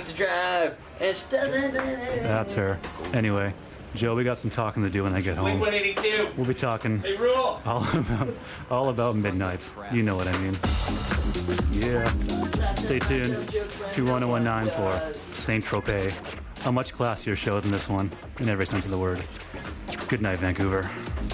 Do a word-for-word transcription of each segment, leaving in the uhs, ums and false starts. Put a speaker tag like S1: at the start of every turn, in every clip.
S1: to drive, and she doesn't.
S2: That's her. Anyway, Joe, we got some talking to do when I get home.
S3: Blink one eighty-two.
S2: We'll be talking
S3: Hey, Rule.
S2: all about all about midnight. You know what I mean. Yeah. Stay tuned to one oh one nine for Saint Tropez, a much classier show than this one in every sense of the word. Good night, Vancouver.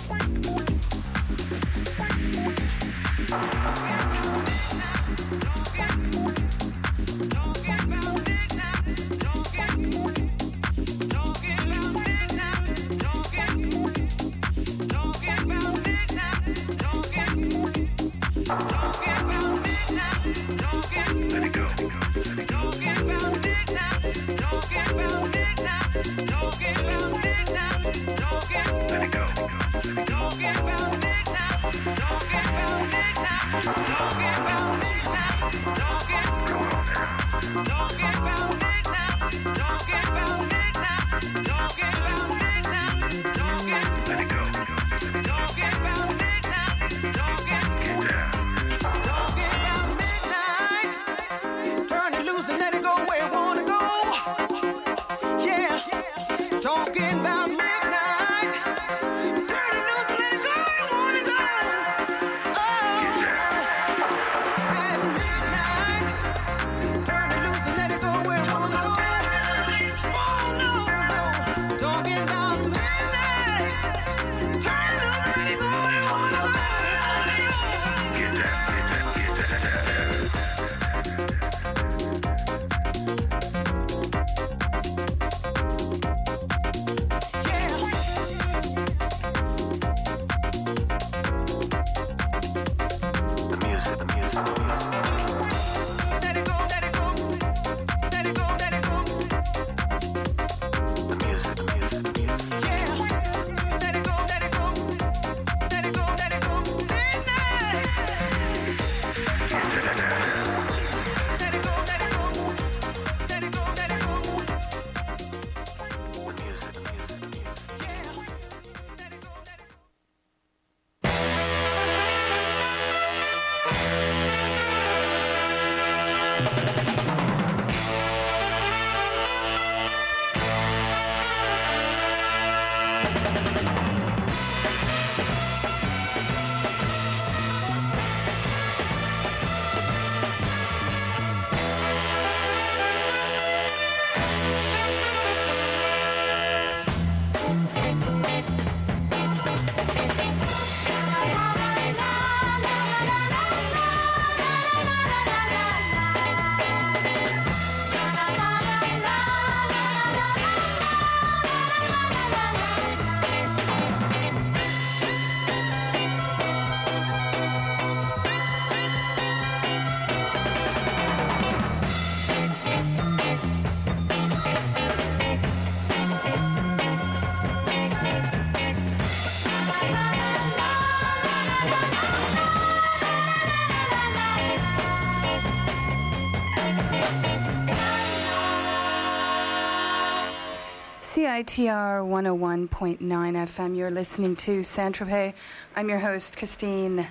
S4: C I T R one oh one point nine F M. You're listening to Saint Tropez. I'm your host, Christine,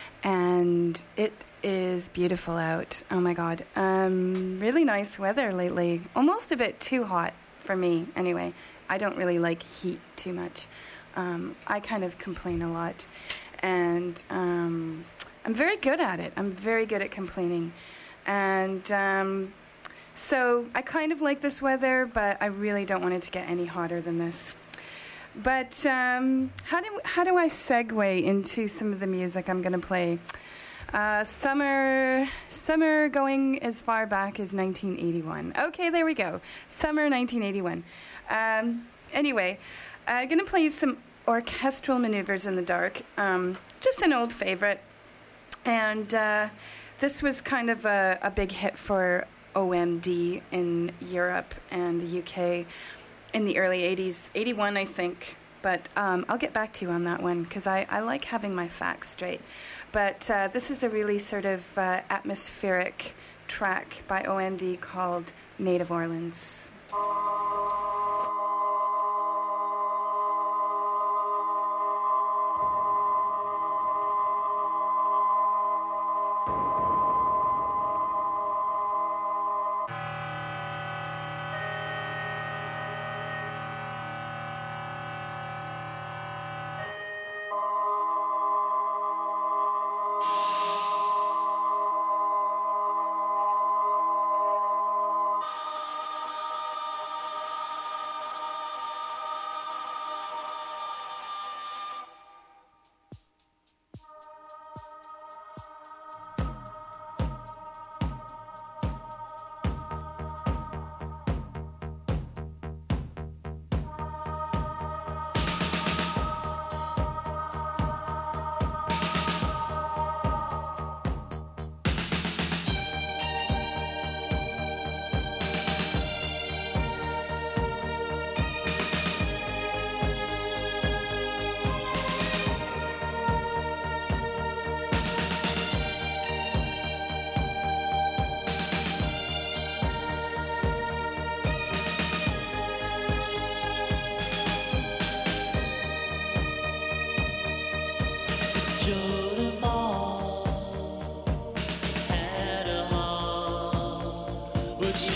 S4: and it is beautiful out. Oh my God. Um, really nice weather lately. Almost a bit too hot for me, anyway. I don't really like heat too much. Um, I kind of complain a lot, and um, I'm very good at it. I'm very good at complaining. And um, so I kind of like this weather, but I really don't want it to get any hotter than this. But um, how do how do I segue into some of the music I'm going to play? Uh, summer, summer going as far back as nineteen eighty-one. Okay, there we go. Summer nineteen eighty-one. Um, anyway, I'm going to play you some orchestral maneuvers in the dark. Um, just an old favorite. And uh, this was kind of a, a big hit for O M D in Europe and the U K in the early eighties. eighty-one, I think. But um, I'll get back to you on that one because I, I like having my facts straight. But uh, this is a really sort of uh, atmospheric track by O M D called Maid of Orleans.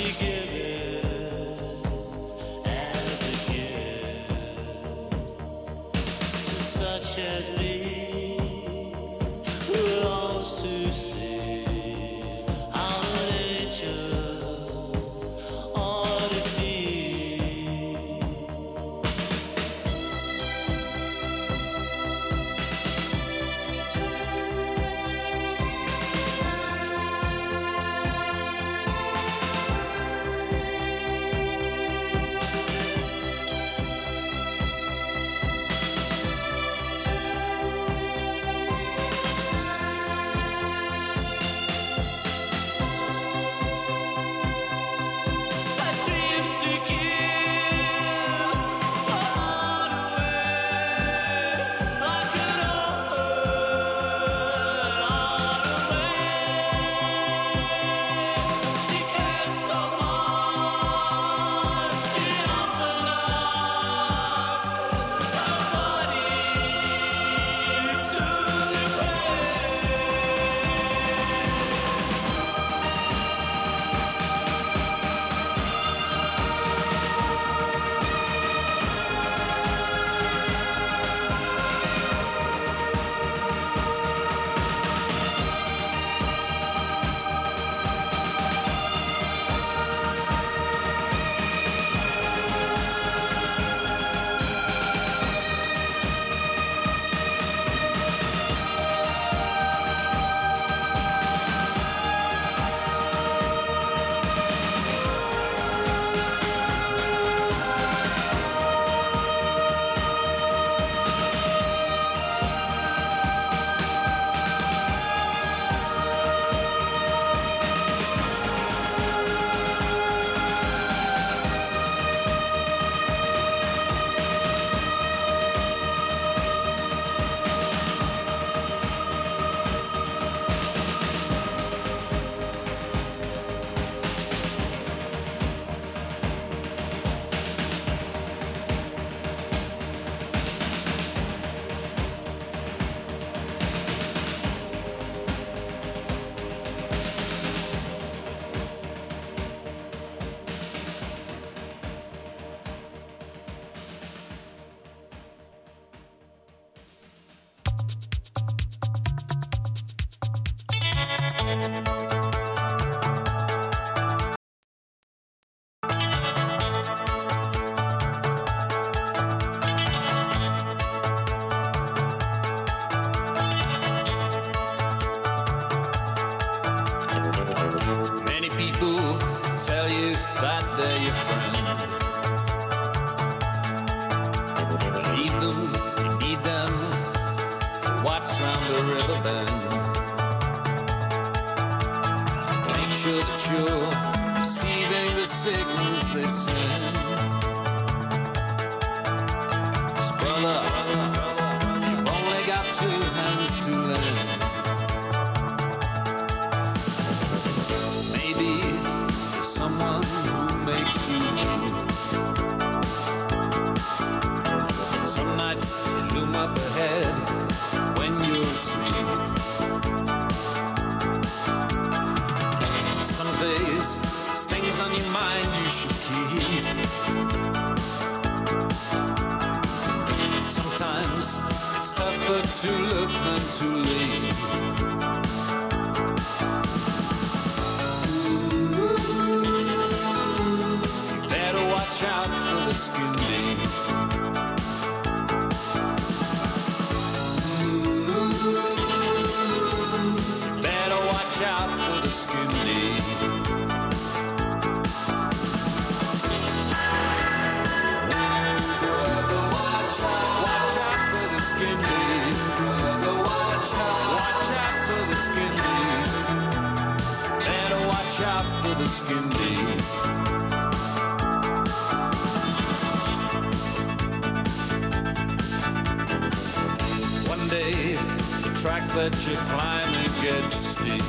S3: That you're climbing gets steep.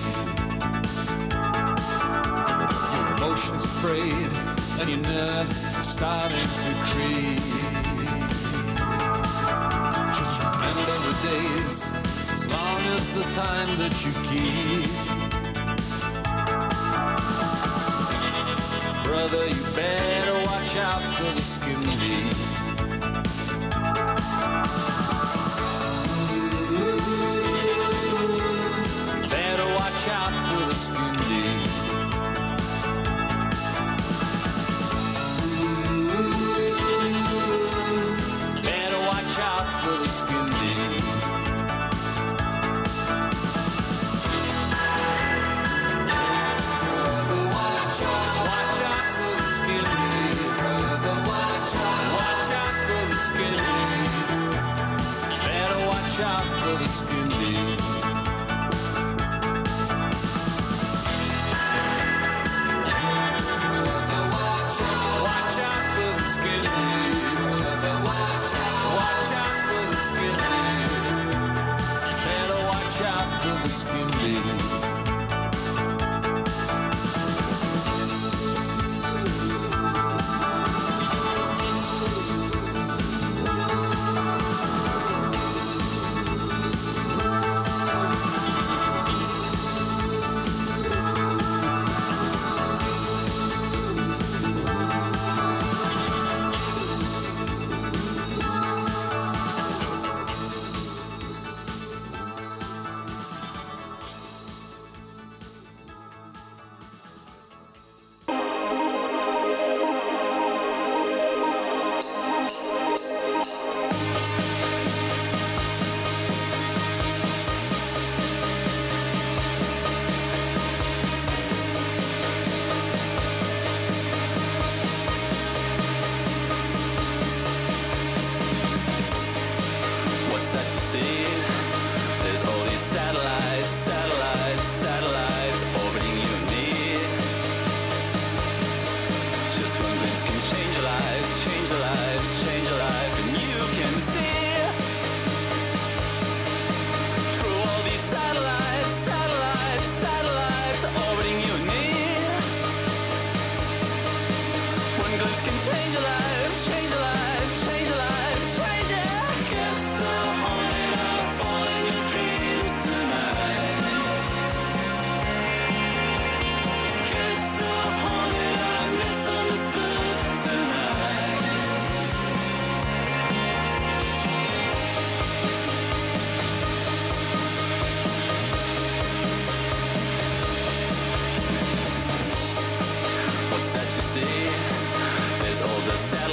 S3: Your emotions afraid and your nerves starting to creep. Just remember the days, as long as the time that you keep. brother, you better watch out for the skinny. Better watch out for the skinny. Better watch out for the skinny. Brother, watch out. Watch out for the skinny. Brother, watch out. Watch out for the skinny. Better watch out for the skinny. Brother, watch out. Watch out for the skinny. Brother, watch out. Watch out for the skinny. Better watch out for the skinny.
S5: What's that you see? There's all these satellites, satellites, satellites orbiting you and me. Just one glimpse can change your life, change your life, change your life, and you can see through all these satellites, satellites, satellites orbiting you and me. One glimpse can change your life, change your life, change your life, change it. Get so haunted, I'll fall in your dreams tonight. Get so haunted, I'm misunderstood tonight. What's that you see? There's all the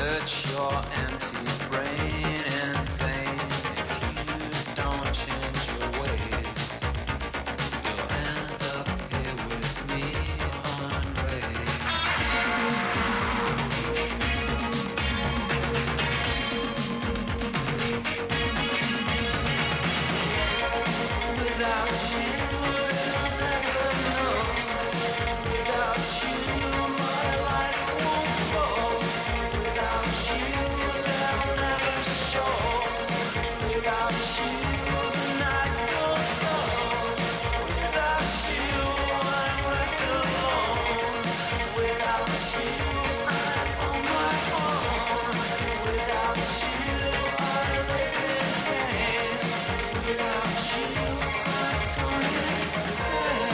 S6: search your empty brain in vain. If you don't change your ways, you'll end up here with me unraised. Without you, I'll never know. Without you, my life won't go. Without you, they'll never show. Without you, the night won't go. Without you, I'm left alone. Without you, I'm on my own. Without you, I live in pain. Without you, I've gone insane.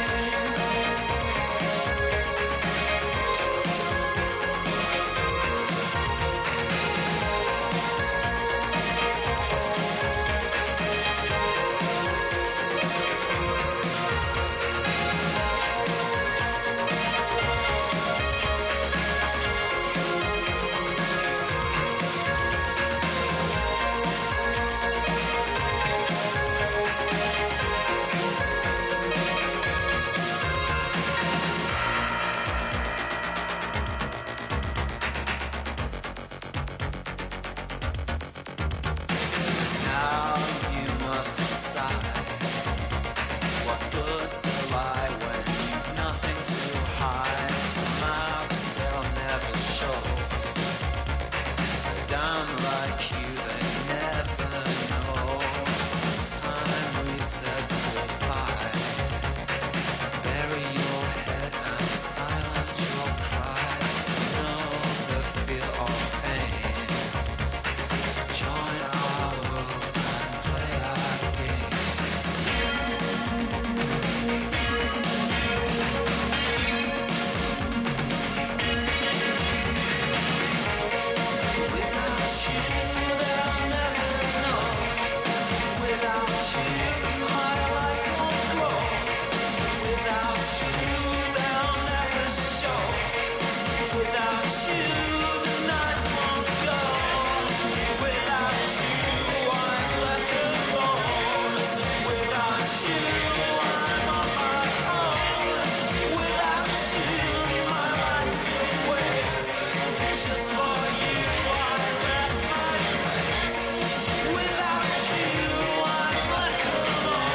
S6: Now you must decide what good's a lie when you've nothing to hide. Mouths they'll never show. Down like you, they never know. It's time we said goodbye. Bury your head and silence your cry. Know the fear of pain. Join our world and play our game. Without you, they'll never know. Without you, my life won't grow. Without you, they'll never show. Without you, the night won't go. Without you, I'm left alone. Without you, I'm on my own. Without you, my life's a waste. Just for you, I left my place. Without you, I'm left alone.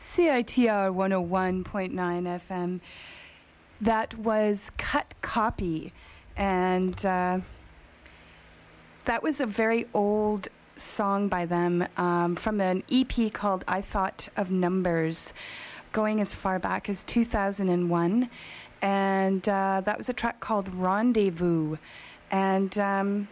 S4: C I T R one oh one point nine F M. That was Cut Copy, and uh, that was a very old song by them um, from an E P called I Thought of Numbers, going as far back as two thousand one, and uh, that was a track called Rendezvous. And um,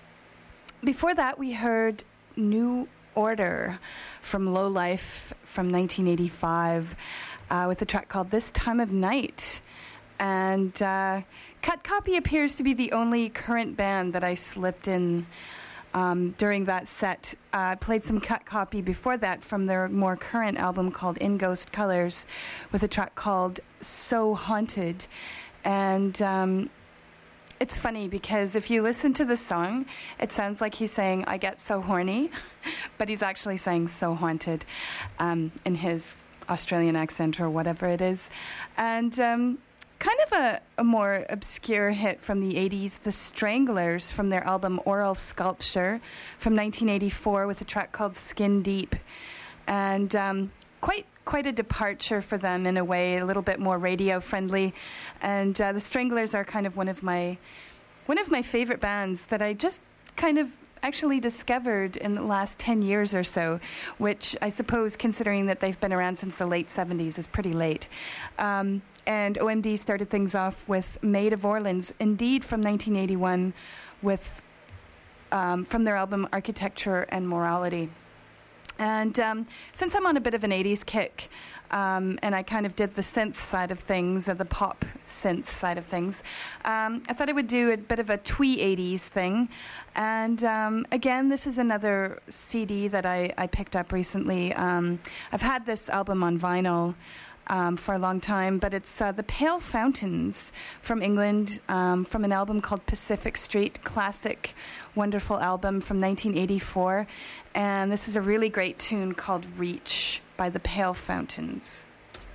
S4: before that, we heard New Order from Low Life from nineteen eighty-five uh, with a track called This Time of Night. And uh, Cut Copy appears to be the only current band that I slipped in um, during that set. I uh, played some Cut Copy before that from their more current album called In Ghost Colors with a track called So Haunted. And um, it's funny because if you listen to the song, it sounds like he's saying, I get so horny, but he's actually saying so haunted um, in his Australian accent or whatever it is. And um, kind of a, a more obscure hit from the eighties, The Stranglers from their album Oral Sculpture from nineteen eighty-four with a track called Skin Deep. And um, quite quite a departure for them in a way, a little bit more radio friendly. And uh, the Stranglers are kind of one of my one of my favorite bands that I just kind of actually discovered in the last ten years or so, which I suppose, considering that they've been around since the late seventies, is pretty late. Um, and O M D started things off with Maid of Orleans, indeed from nineteen eighty-one, with um, from their album Architecture and Morality. And um, since I'm on a bit of an eighties kick, um, and I kind of did the synth side of things, or the pop synth side of things, um, I thought I would do a bit of a twee eighties thing. And um, again, this is another C D that I, I picked up recently. Um, I've had this album on vinyl Um, for a long time, but it's uh, the Pale Fountains from England, um, from an album called Pacific Street, classic, wonderful album from nineteen eighty-four, and this is a really great tune called Reach by the Pale Fountains.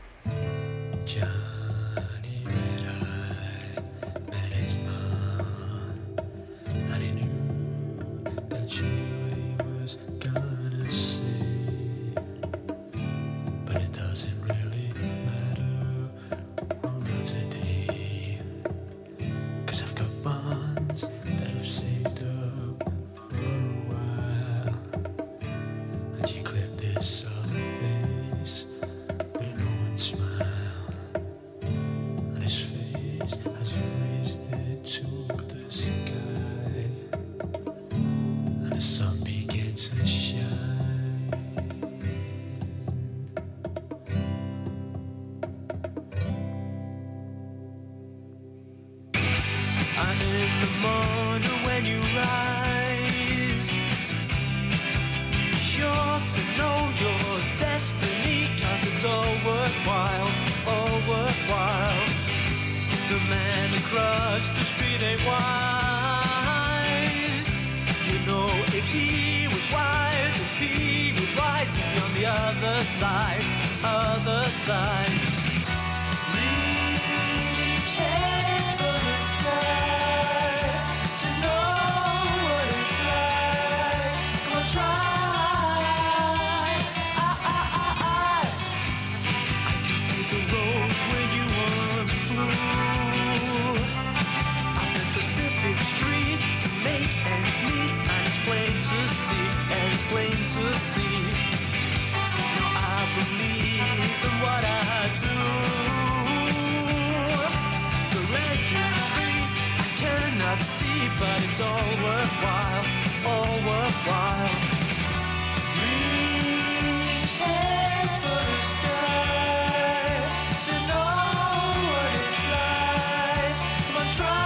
S6: Johnny Red Eye met his mom, and he knew that she was gonna say, but it doesn't really across the street ain't wise. You know, if he was wise, if he was wise, he'd be on the other side, other side. Reach head for the sky to know what it's like. Come on, try. I, I, I, I. I can see the road where you once flew. Street to make ends meet, and it's plain to see, and it's plain to see. Now I believe in what I do. The legend tree I cannot see, but it's all worthwhile, all worthwhile. Reach head for the sky to know what it's like. Come on, try.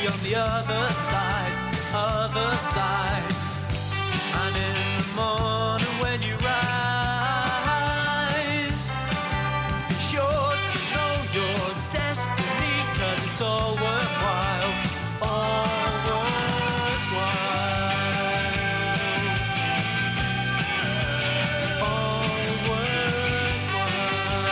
S3: on the other side, other side. And in the morning when you rise, be sure to know your destiny, 'cause it's all worthwhile, all worthwhile, all worthwhile.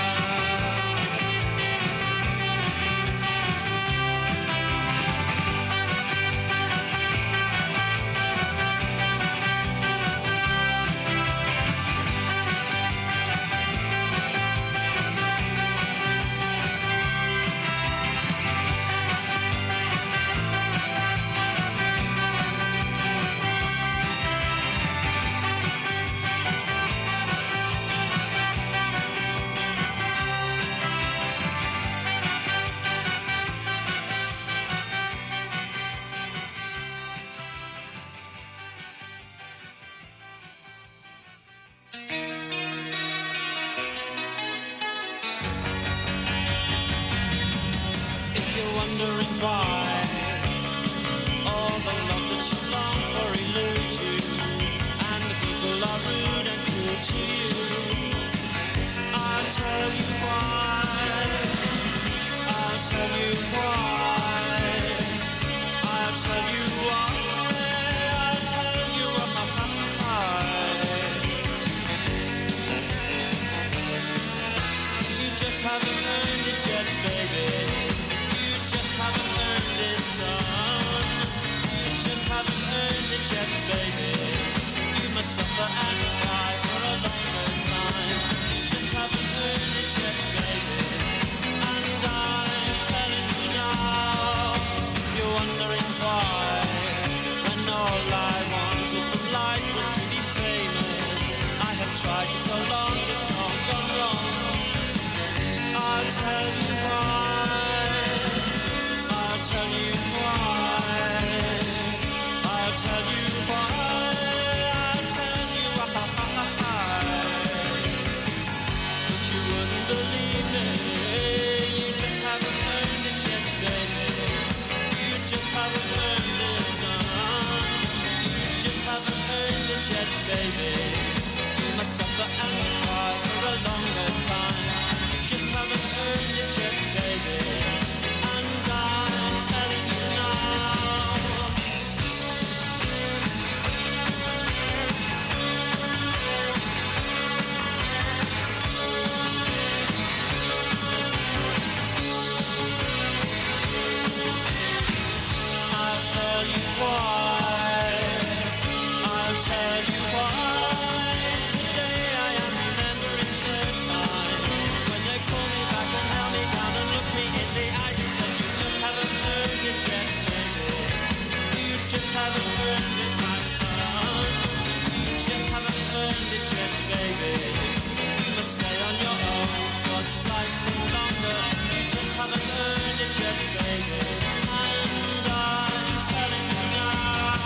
S3: If you're wondering why all the love that you long for eludes you, and the people are rude and cruel to you, I'll tell you why. I'll tell you why. I'll tell you why. I'll tell you why. You just haven't earned it yet, baby. You just haven't earned it, son. You just haven't earned it yet, baby. You must suffer and cry for a longer time. You just haven't earned it yet, baby. And I'm telling you now, if you're wondering why, when all I wanted from life was to be famous, I have tried for so long, it's all gone wrong. I'll tell you why. I'll tell you why. I'll tell you why. I'll tell you why. But you wouldn't believe me. You just haven't earned it yet, baby. You just haven't earned it, son. You just haven't earned it yet, baby. You must suffer and cry for a longer time. You just haven't earned it yet, baby. And I'm telling you now. I'll tell you why. I'll tell you why. Today I am remembering the time when they pulled me back and held me down and looked me in the eyes and said, you just haven't earned it yet, baby. You just haven't earned it, my son. You just haven't earned it yet, baby. You must stay on your own for slightly longer. You just haven't earned it yet, baby. And I'm telling you now.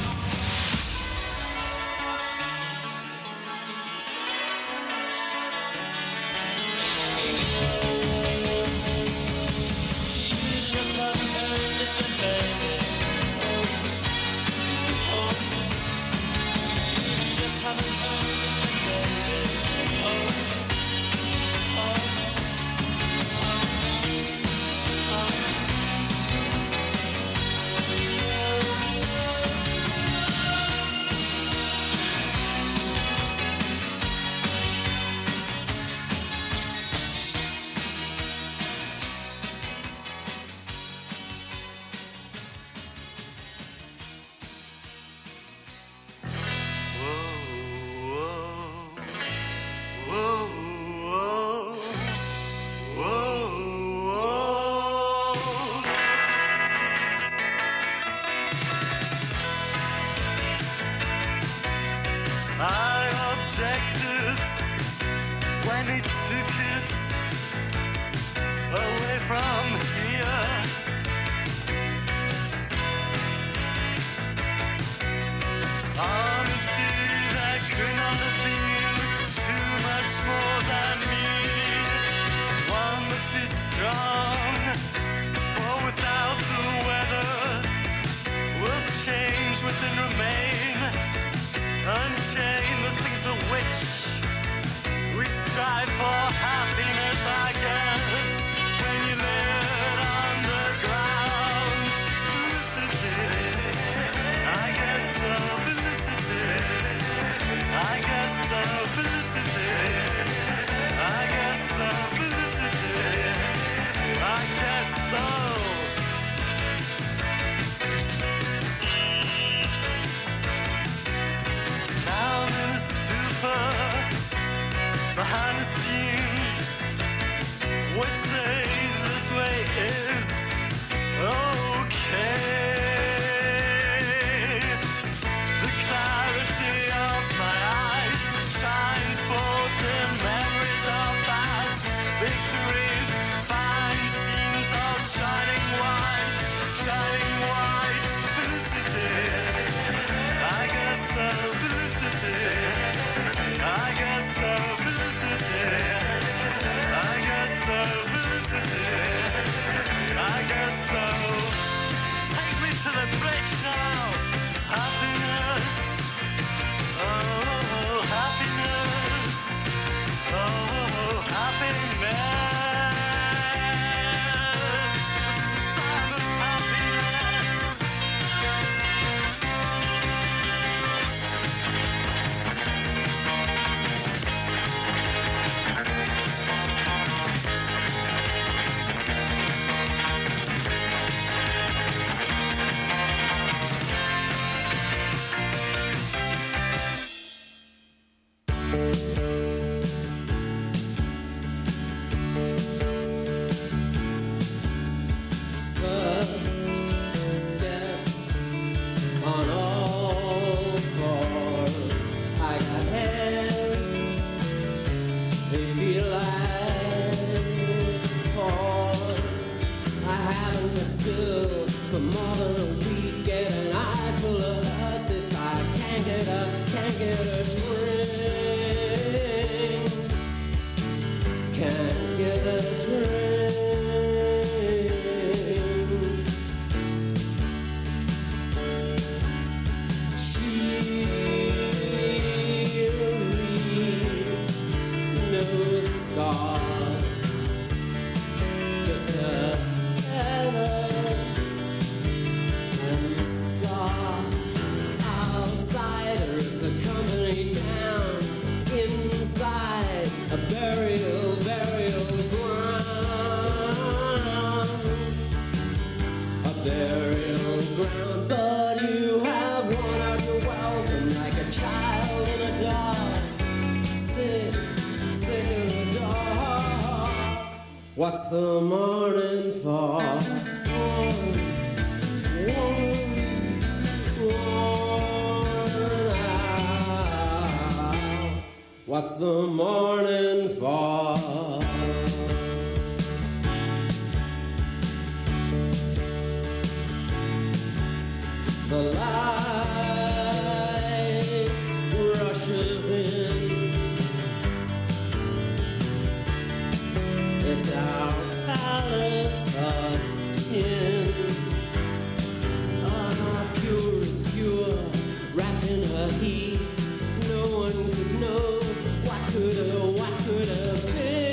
S3: You just haven't earned it yet, baby. Oh, oh. You just haven't earned it yet, baby. Oh, oh, oh, oh.
S7: strive for happiness, I guess. When you live on the ground, felicity, I guess so, felicity, I guess so, felicity, I guess so, felicity, I guess so. Now I'm in a stupor behind the scenes. Would say this way is okay. The clarity of my eyes shines both in memories of past victories. Fine scenes all shining white, shining white. Felicity, I guess so, felicity, I guess so, felicity, I guess so, felicity, I guess so. Take me to the bridge now, happiness, oh, happiness, oh, happiness, the sound of happiness.
S8: First steps on all fours. I got hands, they feel like paws. I haven't been still for more than a week. Get an eye full of us if I can't get up, can't get a drink. Can't get a drink. No scars, just her feathers and scar. Outsider, it's a company town. Inside, a burial, burial ground. A burial ground, but you have worn out your welcome like a child in a dark. Sick, sick in the dark. What's the morning for? Worn, worn, worn out. What's the morning for? The light rushes in. It's our palace of tin. Ah, pure is pure, wrapped in her heat. No one could know what could have, what could have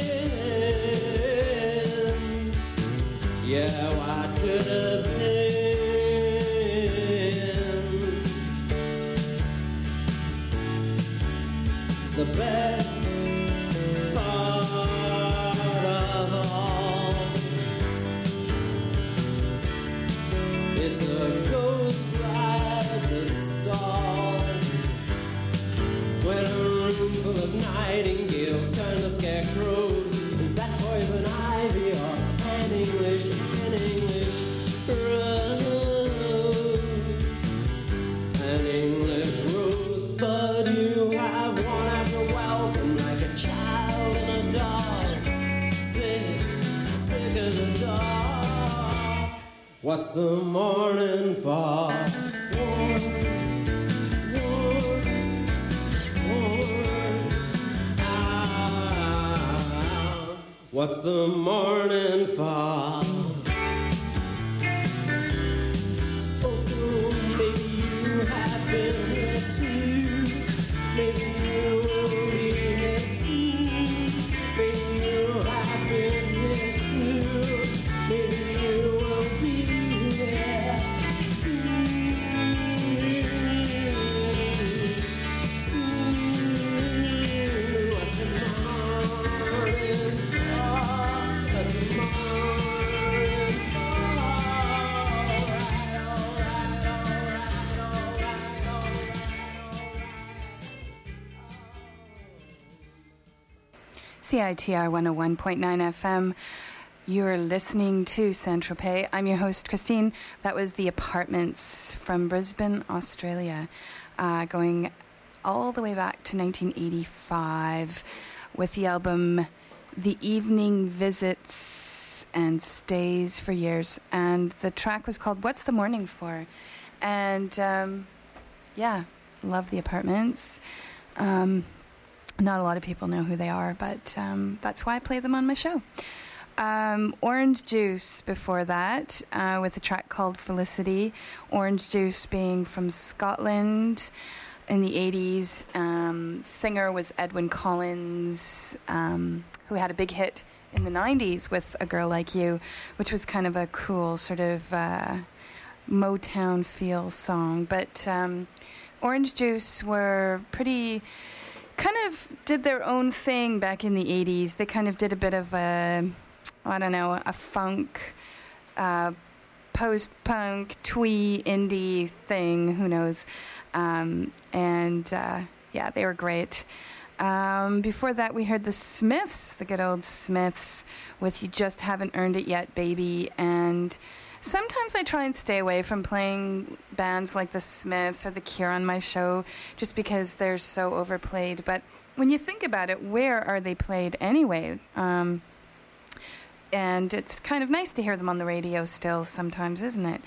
S8: been. Yeah, what could have been. The best part of all, it's a ghost ride that stalls. When a room full of nightingales turn to scarecrows, is that poison ivy or an English, an English rose? An English rose, but you have worn out your welcome like a child in a dark. Sick, sick of the dark. What's the morning for? Warm, warm, warm out. What's the morning for? Oh, so maybe you have been here too. Maybe you will be here soon.
S4: C I T R one oh one point nine F M. You're listening to Saint-Tropez. I'm your host, Christine. That was The Apartments from Brisbane, Australia, uh, going all the way back to nineteen eighty-five with the album The Evening Visits and Stays for Years. And the track was called What's the Morning For? And um, yeah, love The Apartments. Um, not a lot of people know who they are, but um, that's why I play them on my show. Um, Orange Juice before that, uh, with a track called Felicity. Orange Juice being from Scotland in the eighties. Um, singer was Edwyn Collins, um, who had a big hit in the nineties with A Girl Like You, which was kind of a cool sort of uh, Motown feel song. But um, Orange Juice were pretty... kind of did their own thing back in the eighties. They kind of did a bit of a... I don't know, a funk, uh, post-punk, twee, indie thing, who knows. Um, and, uh, yeah, they were great. Um, before that, we heard the Smiths, the good old Smiths, with You Just Haven't Earned It Yet, Baby. And sometimes I try and stay away from playing bands like the Smiths or the Cure on my show, just because they're so overplayed. But when you think about it, where are they played anyway? Um... And it's kind of nice to hear them on the radio still sometimes, isn't it?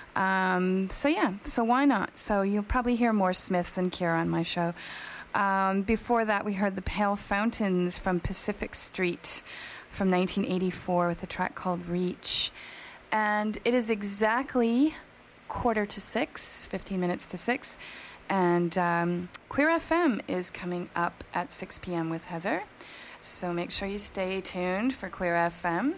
S4: Um, so, yeah, so why not? So you'll probably hear more Smith than Cure on my show. Um, before that, we heard the Pale Fountains from Pacific Street from nineteen eighty-four with a track called Reach. And it is exactly quarter to six, fifteen minutes to six. And um, Queer F M is coming up at six p.m. with Heather. So make sure you stay tuned for Queer F M.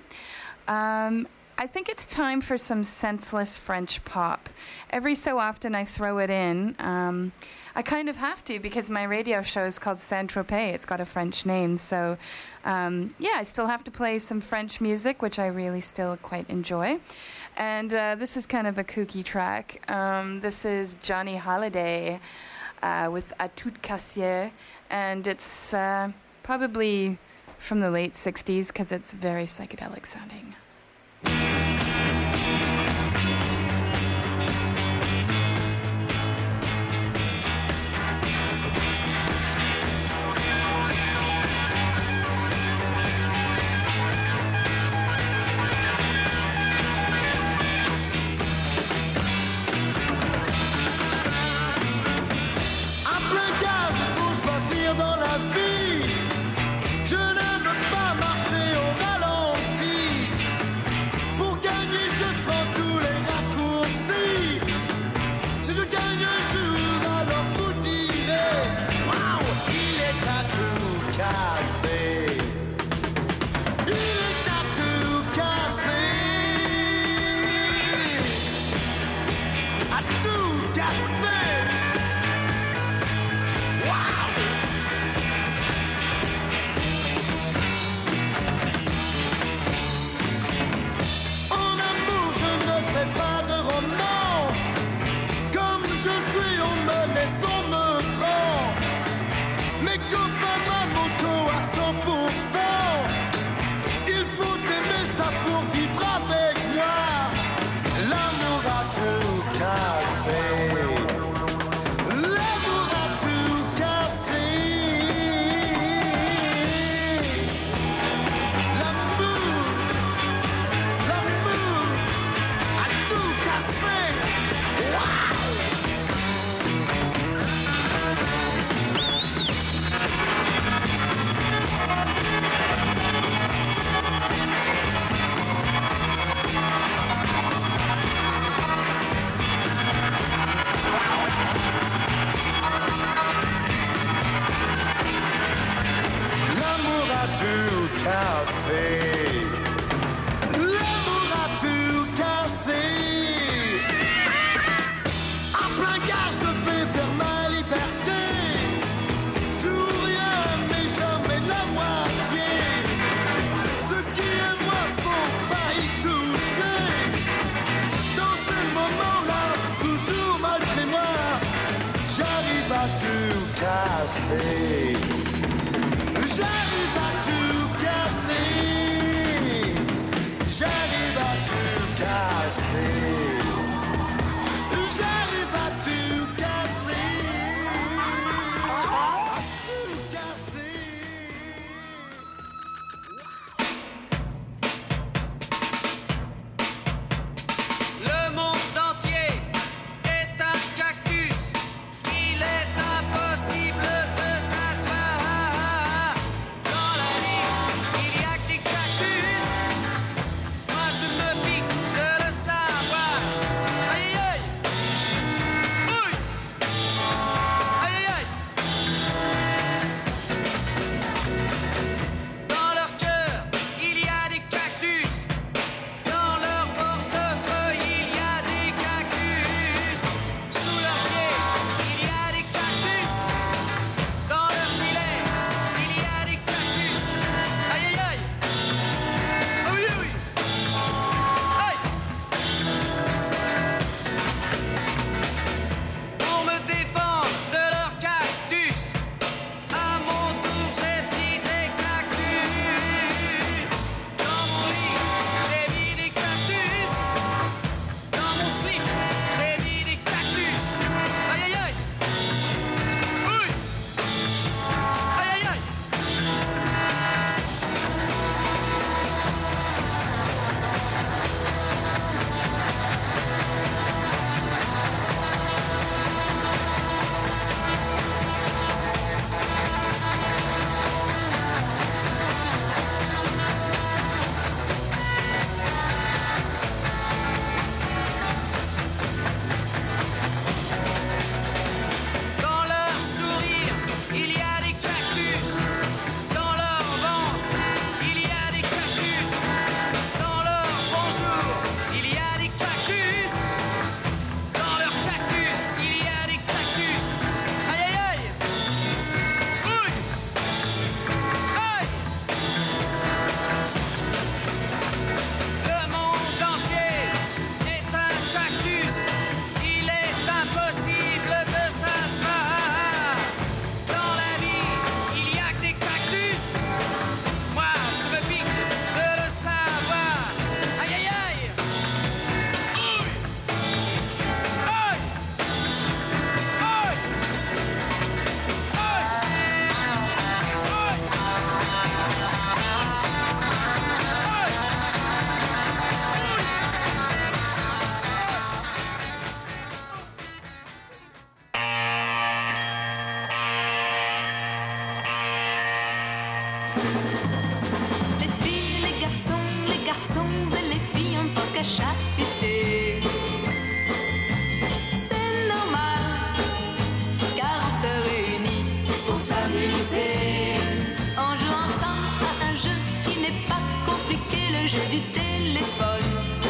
S4: Um, I think it's time for some senseless French pop. Every so often I throw it in. Um, I kind of have to because my radio show is called Saint-Tropez. It's got a French name. So, um, yeah, I still have to play some French music, which I really still quite enjoy. And uh, this is kind of a kooky track. Um, this is Johnny Hallyday uh, with A Tout Cassier. And it's... Uh, Probably from the late sixties because it's very psychedelic sounding.
S9: J'arrive à tout casser. J'arrive à tout
S7: casser. J'arrive à tout casser. À tout casser.
S5: Le monde entier est un cactus. Il est impossible de s'asseoir. Dans la vie, il y a que des cactus. Moi je me pique de le savoir. Aïe aïe. Ouille. Aïe aïe. Dans leur cœur, il y a des cactus. Dans leur portefeuille, il y a des cactus. Sous leurs pieds, il y a des cactus. Dans leur gilet, il y a des cactus. Aïe aïe aïe. Ah oui oui. Aïe. Pour me défendre de leurs cactus, à mon tour j'ai pris des cactus. Dans mon lit, j'ai mis des cactus. Dans mon slip, j'ai mis des cactus. Aïe aïe aïe. Oui. Aïe aïe aïe. Dans leur sourire, il y a des cactus. Dans leur ventre, il y a des cactus. Dans leur bonjour, il y a des cactus. Dans leur cactus, il y a des cactus. Aïe aïe aïe. Oui. Aïe. Le monde entier est un cactus. Il est impossible de s'asseoir. Dans la vie, il y a que des cactus. Moi, je me pique de le savoir. Aïe aïe aïe. Ouille. Aïe. Aïe.
S9: Les filles, les garçons, les garçons et les filles, on pense qu'à chaque été. C'est normal, car on se réunit pour s'amuser. On joue ensemble à un jeu qui n'est pas compliqué, le jeu du téléphone.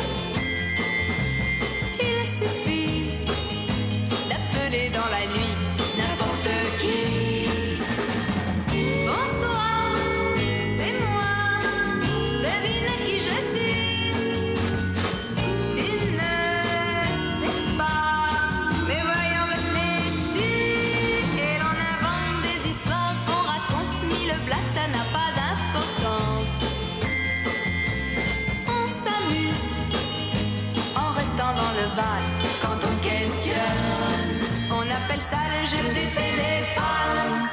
S9: Il suffit d'appeler dans la nuit n'importe qui. Bonsoir, c'est moi, devine qui je suis. Tu ne sais pas, mais voyons réfléchir. Et l'on invente des histoires, on raconte mille blagues, ça n'a pas d'importance. On s'amuse en restant dans le vague quand on questionne. On appelle ça le jeu du téléphone.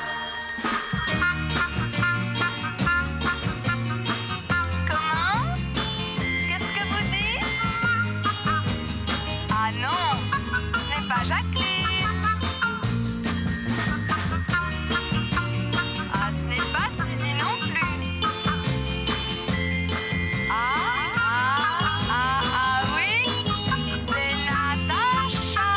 S9: Comment? Qu'est-ce que vous dites? Ah non, ce n'est pas Jacqueline. Ah, ce n'est pas Suzy non plus. Ah, ah, ah, ah oui, c'est Natacha.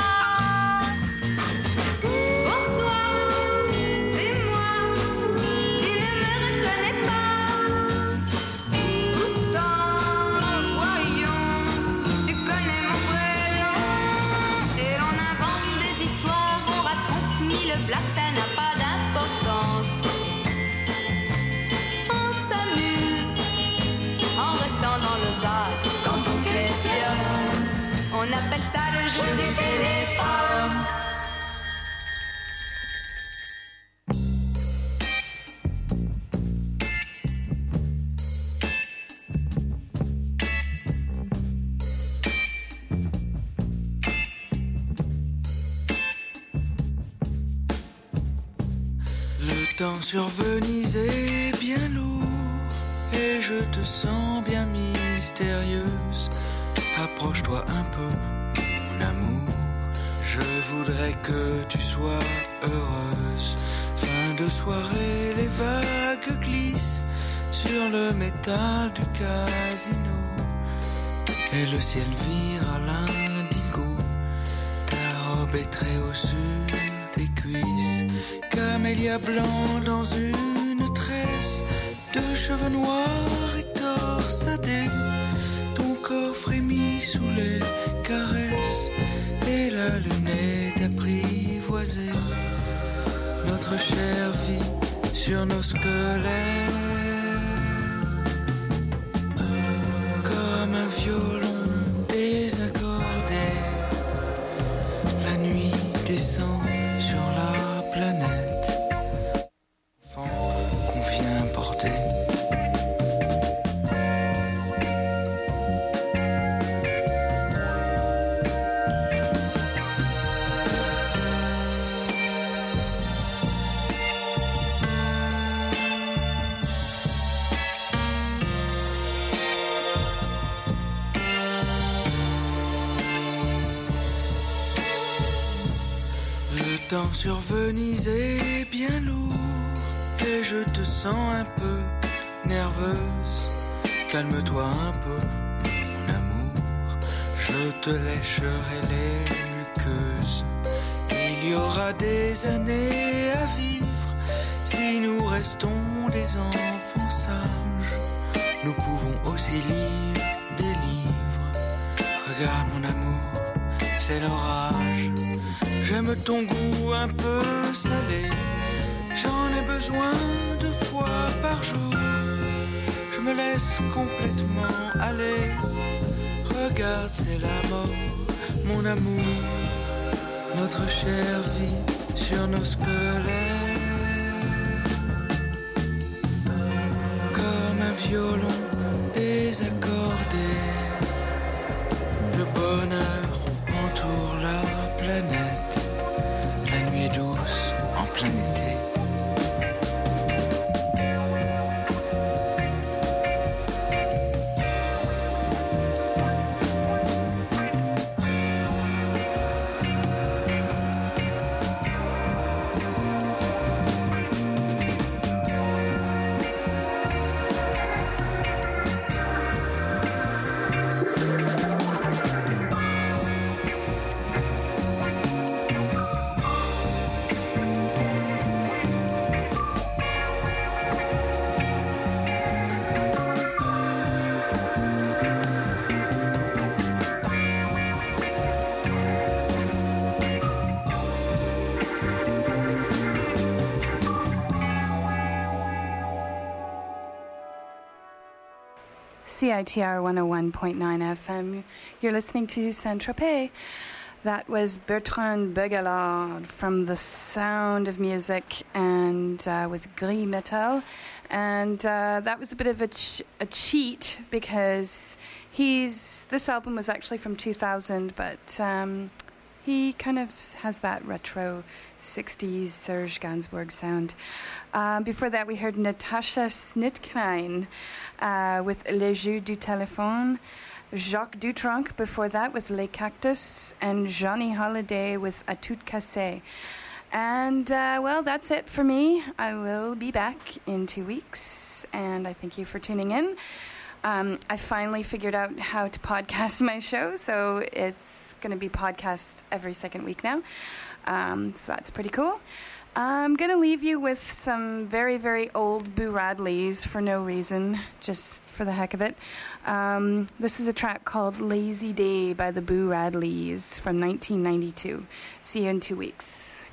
S9: Bonsoir, c'est moi. Tu ne me reconnais pas. Pourtant, voyons, tu connais mon prénom. Et l'on invente des histoires, on raconte mille blagues, ça n'a pas d'importance. On s'amuse en restant dans le vague quand on questionne. On appelle ça le jeu du téléphone.
S10: temps sur Venise est bien lourd et je te sens bien mystérieuse. Approche-toi un peu, mon amour. Je voudrais que tu sois heureuse. Fin de soirée, les vagues glissent sur le métal du casino et le ciel vire à l'indigo. Ta robe est très haut sur tes cuisses, camélia blanc dans une tresse de cheveux noirs et torsadés. Ton corps frémit sous les caresses et la lune est apprivoisée. Notre chair vit sur nos squelettes comme un violon désaccordé. La nuit descend sur la planète, enfant qu'on vient porter. Le temps sur Venise est bien lourd et je te sens un peu nerveuse. Calme-toi un peu, mon amour, je te lécherai les muqueuses. Il y aura des années à vivre si nous restons des enfants sages. Nous pouvons aussi lire des livres. Regarde mon amour, c'est l'orage. J'aime ton goût un peu salé, j'en ai besoin deux fois par jour. Je me laisse complètement aller. Regarde, c'est la mort, mon amour. Notre chair vit sur nos squelettes comme un violon désaccordé. Le bonheur entoure la planète. La nuit est douce en plein été.
S4: C I T R one oh one point nine F M. You're listening to Saint-Tropez. That was Bertrand Begalard from The Sound of Music and uh, with Gris Metal. And uh, that was a bit of a, ch- a cheat because he's this album was actually from two thousand, but um, he kind of has that retro sixties Serge Gainsbourg sound. Uh, before that, we heard Natasha Snitkine uh, with Les Jeux du Téléphone, Jacques Dutronc before that with Les Cactus, and Johnny Holiday with A Tout Cassé. And, uh, well, that's it for me. I will be back in two weeks, and I thank you for tuning in. Um, I finally figured out how to podcast my show, so it's going to be podcast every second week now. Um, so that's pretty cool. I'm going to leave you with some very, very old Boo Radleys for no reason, just for the heck of it. Um, this is a track called Lazy Day by the Boo Radleys from nineteen ninety-two. See you in two weeks.